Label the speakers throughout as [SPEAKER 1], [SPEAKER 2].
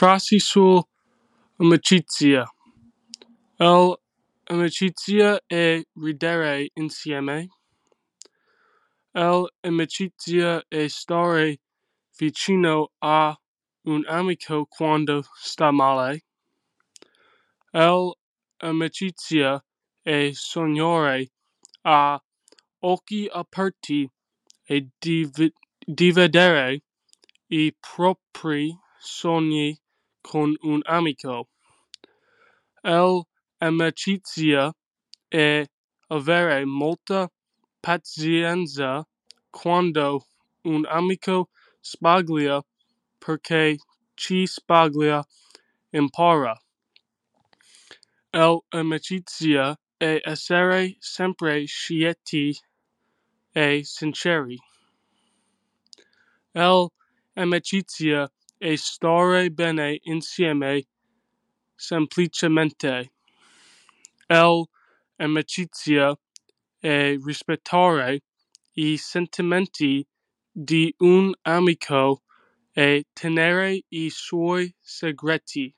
[SPEAKER 1] frasi sul amicizia. L'amicizia è ridere insieme. L'amicizia è stare vicino a un amico quando sta male. L'amicizia è sognare a occhi aperti e dividere i propri sogni con un amico. L'amicizia è avere molta pazienza quando un amico sbaglia, perché chi sbaglia impara. L'amicizia è essere sempre scienti e sinceri. L'amicizia è stare bene insieme semplicemente. L'amicizia è rispettare i sentimenti di un amico e tenere i suoi segreti.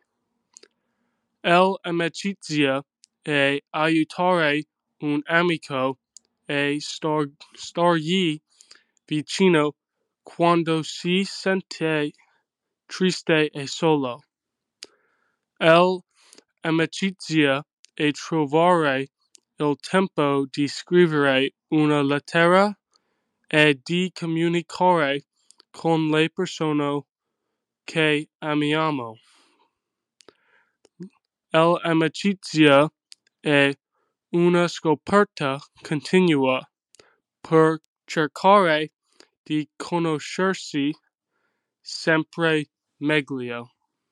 [SPEAKER 1] L'amicizia è aiutare un amico e stargli vicino quando si sente triste e solo. L'amicizia è trovare il tempo di scrivere una lettera e di comunicare con le persone che amiamo. L'amicizia è una scoperta continua per cercare di conoscersi sempre meglio.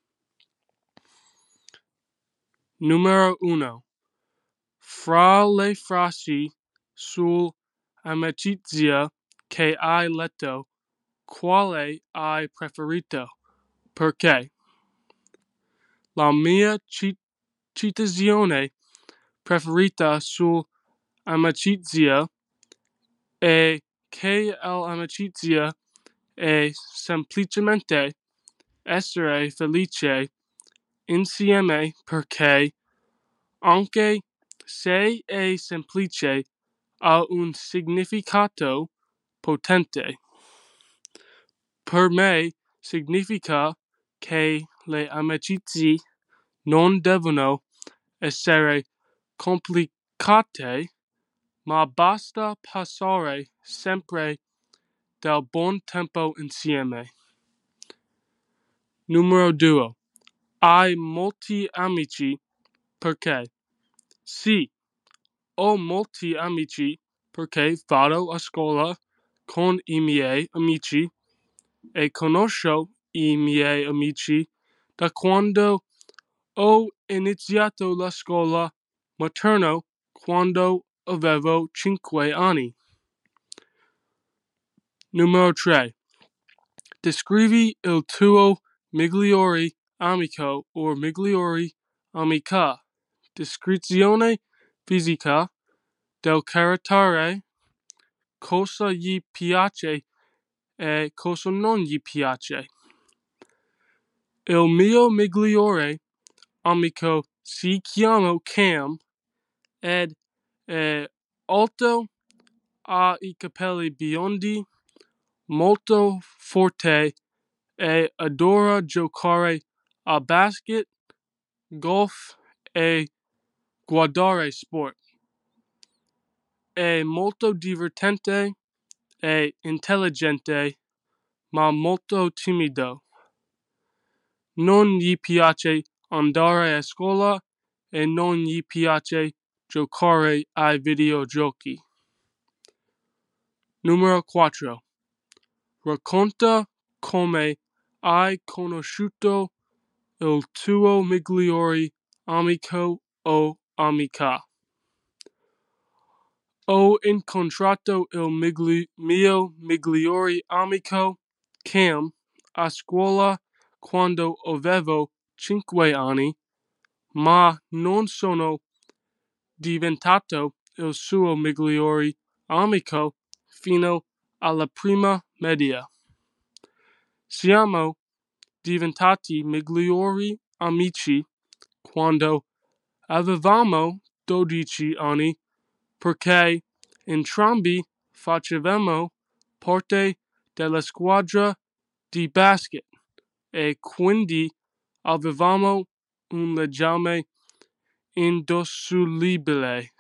[SPEAKER 1] Numero 1. Fra le frasi sull'amicizia che hai letto, quale hai preferito? Perché? La mia citazione preferita sull'amicizia è che l'amicizia è semplicemente essere felice insieme, perché anche se è semplice ha un significato potente. Per me significa che le amicizie non devono essere complicate, ma basta passare sempre del buon tempo insieme. Numero 2. Hai molti amici? Perché? Sì, ho molti amici perché vado a scuola con i miei amici e conosco i miei amici da quando ho iniziato la scuola materna, quando avevo 5 anni. Numero 3. Descrivi il tuo migliore amico o migliore amica. Descrizione fisica del carattere, cosa gli piace e cosa non gli piace. Il mio migliore amico si chiama Cam ed è alto, ha i capelli biondi, molto forte e adora giocare a basket, golf e guardare sport. È molto divertente e intelligente, ma molto timido. Non gli piace andare a scuola e non gli piace giocare ai videogiochi. Numero 4. Racconta come hai conosciuto il tuo migliore amico o amica. Ho incontrato il mio migliore amico Cam a scuola quando avevo 5 anni, ma non sono diventato il suo migliore amico fino alla prima media. Siamo diventati migliori amici quando avevamo 12 anni, perché entrambi facevamo parte della squadra di basket e quindi avevamo un legame indissolubile.